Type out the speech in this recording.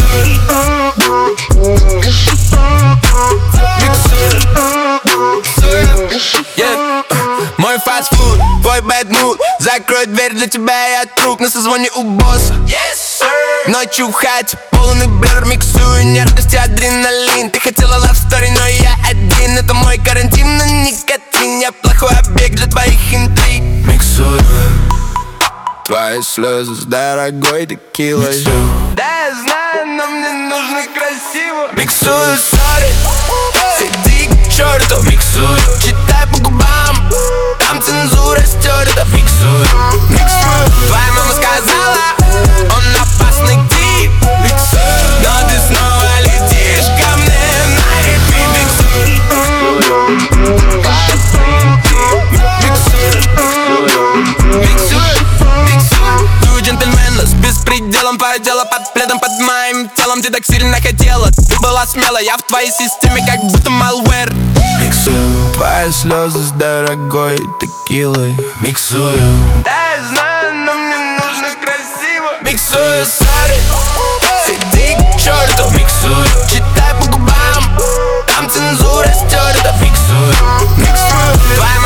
Мой фастфуд, твой bad mood. Закрой дверь, для тебя я друг. На созвоне у босса. Ночью в хате, полный бер. Миксую нервность и адреналин. Ты хотела love story, но я один. Это мой карантин, но никотин. Я плохой объект для твоих интриг. Миксую твои слезы с дорогой текилой. Да, я знаю, но мне нужно красиво. Миксую, сори, иди к черту. Миксую, читай по губам, там цензура стерта. Миксую, миксую. Твоя мама сказала, он опасный тип. Миксую, но ты снова летишь ко мне на репит. Миксую, миксую, миксую. Ты джентльмена с беспределом, твое дело под пледом, под моим телом. Ты так сильно хотела, ты была смела. Я в твоей системе как будто malware. Миксую твои слезы с дорогой текилой. Миксую, да, я знаю, но мне нужно красиво. Миксую, сори, иди к черту. Миксую, читай по губам, там цензура стерта. Миксую, миксую. Твоя